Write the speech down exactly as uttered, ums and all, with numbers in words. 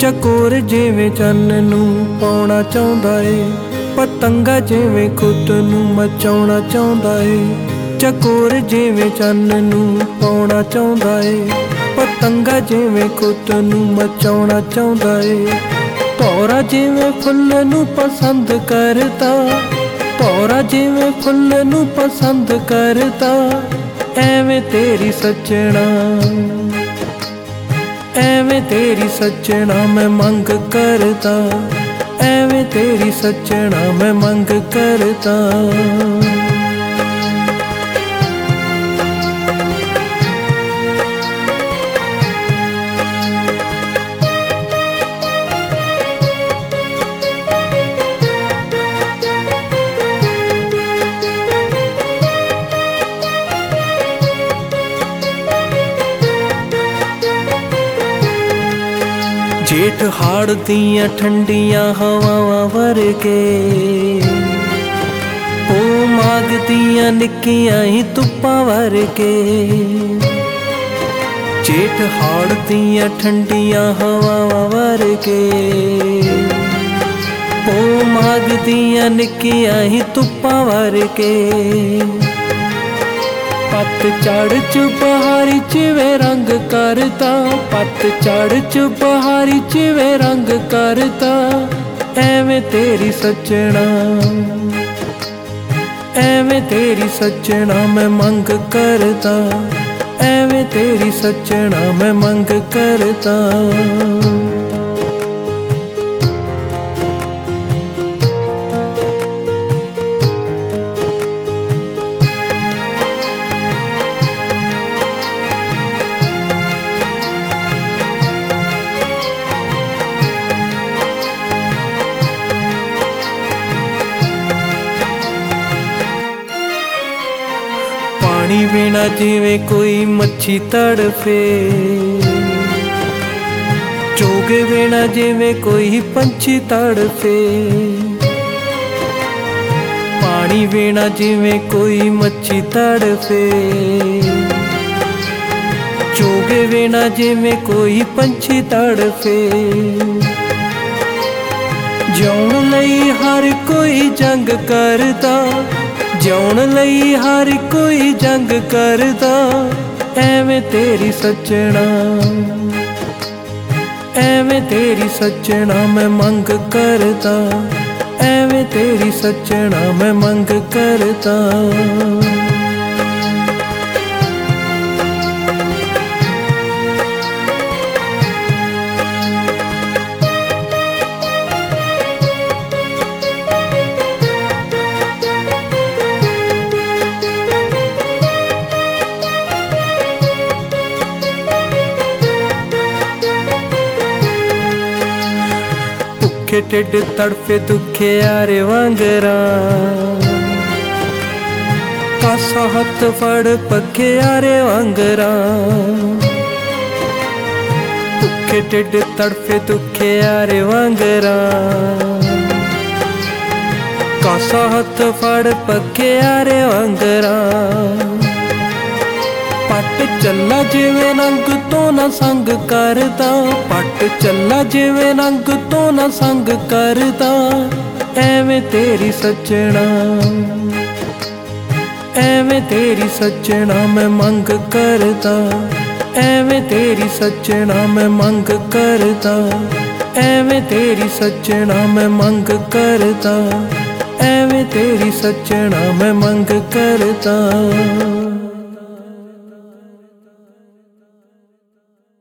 चकोर जिवें चन्न नूं पाउणा चाहुंदा ए, पतंगा जिवें खुद नूं मचाउणा चाहुंदा ए। चकोर जिवें चन्न नूं पाउणा चाहुंदा ए, पतंगा जिवें खुद नूं मचाउणा चाहुंदा ए। भौरा जिवें फुੱਲ नूं पसंद करदा, भौरा जिवें फुੱਲ नूं पसंद करदा, एवें तेरी सजना, एवें तेरी सजना मैं मंग करदा, एवें तेरी सजना मैं मंग करदा। जेठ हाड़ दियां ठंडियां हवावां वर्गे, ओ माघ दियां निक्कियां ही धुप्पां वर्गे। जेठ हाड़ दियां ठंडियां हवावां वर्गे, ओ माघ दियां निक्कियां ही धुप्पां वर्गे। पत चढ़ च बहारी चिवे रंग करदा, पत चढ़ च बहारी चिवे रंग करदा, एवें तेरी सजना, एवें तेरी सजना मैं मंग करदा, एवें तेरी सजना मैं मंग करदा। पानी बिना जिवें कोई मच्छी तड़फे, चोगे बिना जिवें कोई पंछी तड़फे। पानी बिना जिवें कोई मच्छी तड़फे, चोगे बिना जिवें कोई पंछी तड़फे। जिउण लई हर कोई जंग करदा, जिउण लई हर कोई जंग करदा, एवें तेरी सजना, एवें तेरी सजना मैं मंग करदा, एवें तेरी सजना मैं मंग करदा। भुखे ढिड तड़फे दुखे यारे वांगरा, कासा हथ फड़ पखे यारे वांगरा। भुखे ढिड तड़फे दुखे यारे वांगरा, कासा हथ फड़ पखे यारे वांगरा। पट चला जिवें रंग तो ना संग करदा, पट चला जिवें रंग तो ना संग करदा, एवें तेरी सजना, एवें तेरी सजना मैं मंग करदा, एवें तेरी सजना मैं मंग करदा, एवें तेरी सजना मैं मंग करदा, एवें तेरी सजना मैं मंग करदा।